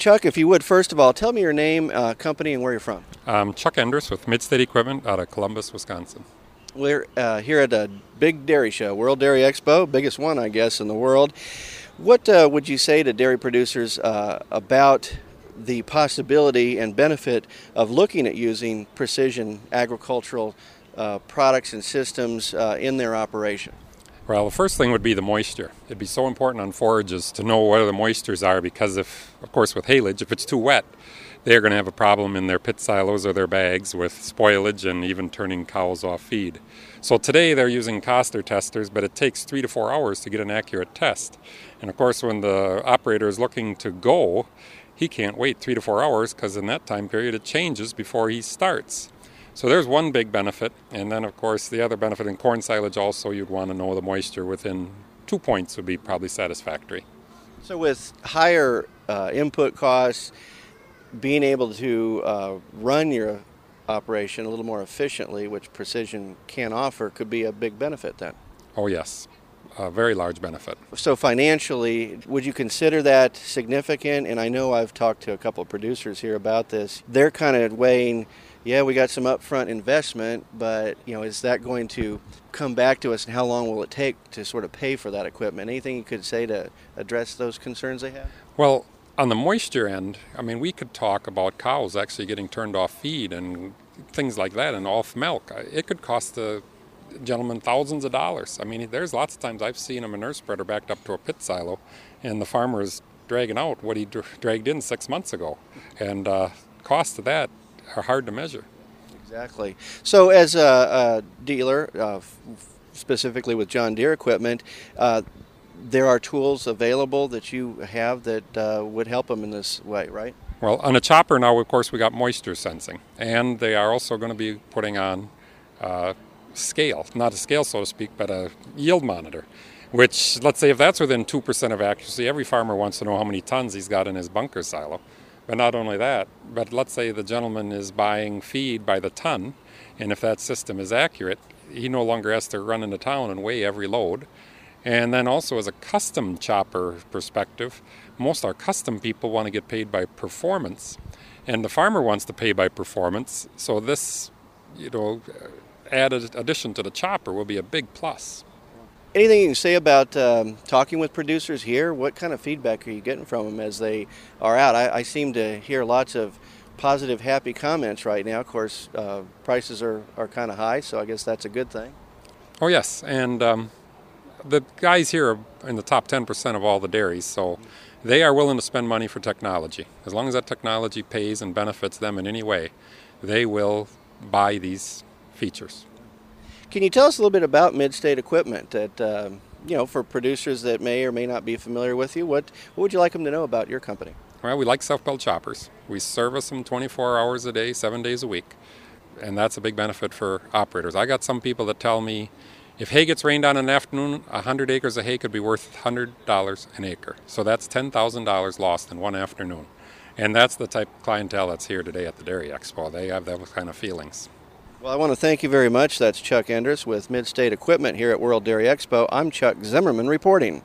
Chuck, if you would, first of all, tell me your name, company, and where you're from. I'm Chuck Enders with Midstate Equipment out of Columbus, Wisconsin. We're here at a big dairy show, World Dairy Expo, biggest one, I guess, in the world. What would you say to dairy producers about the possibility and benefit of looking at using precision agricultural products and systems in their operation? Well, the first thing would be the moisture. It'd be so important on forages to know where the moistures are because if, of course, with haylage, if it's too wet, they're going to have a problem in their pit silos or their bags with spoilage and even turning cows off feed. So today they're using Koster testers, but it takes 3 to 4 hours to get an accurate test. And of course, when the operator is looking to go, he can't wait 3 to 4 hours because in that time period it changes before he starts. So there's one big benefit, and then of course the other benefit in corn silage also, you'd want to know the moisture within 2 points would be probably satisfactory. So with higher input costs, being able to run your operation a little more efficiently, which precision can offer, could be a big benefit then. Oh yes, a very large benefit. So financially, would you consider that significant? And I know I've talked to a couple of producers here about this. They're kind of weighing, yeah, we got some upfront investment, but is that going to come back to us, and how long will it take to sort of pay for that equipment? Anything you could say to address those concerns they have? Well, on the moisture end, we could talk about cows actually getting turned off feed and things like that and off milk. It could cost the gentleman thousands of dollars. There's lots of times I've seen a manure spreader backed up to a pit silo and the farmer is dragging out what he dragged in 6 months ago. And costs of that are hard to measure. Exactly. So as a dealer, specifically with John Deere equipment, there are tools available that you have that would help them in this way, right? Well, on a chopper now, of course, we got moisture sensing. And they are also going to be putting on scale, not a scale, so to speak, but a yield monitor, which, let's say if that's within 2% of accuracy, every farmer wants to know how many tons he's got in his bunker silo. But not only that, but let's say the gentleman is buying feed by the ton, and if that system is accurate, he no longer has to run into town and weigh every load. And then also as a custom chopper perspective, most our custom people want to get paid by performance, and the farmer wants to pay by performance. So this, added addition to the chopper will be a big plus. Anything you can say about talking with producers here? What kind of feedback are you getting from them as they are out? I seem to hear lots of positive, happy comments right now. Of course, prices are kind of high, so I guess that's a good thing. Oh yes, and the guys here are in the top 10% of all the dairies, so they are willing to spend money for technology. As long as that technology pays and benefits them in any way, they will buy these features. Can you tell us a little bit about Midstate Equipment that, for producers that may or may not be familiar with you, what would you like them to know about your company? Well, we like self-built choppers. We service them 24 hours a day, 7 days a week, and that's a big benefit for operators. I got some people that tell me if hay gets rained on in the afternoon, 100 acres of hay could be worth $100 an acre. So that's $10,000 lost in one afternoon. And that's the type of clientele that's here today at the Dairy Expo. They have those kind of feelings. Well, I want to thank you very much. That's Chuck Enders with Midstate Equipment here at World Dairy Expo. I'm Chuck Zimmerman reporting.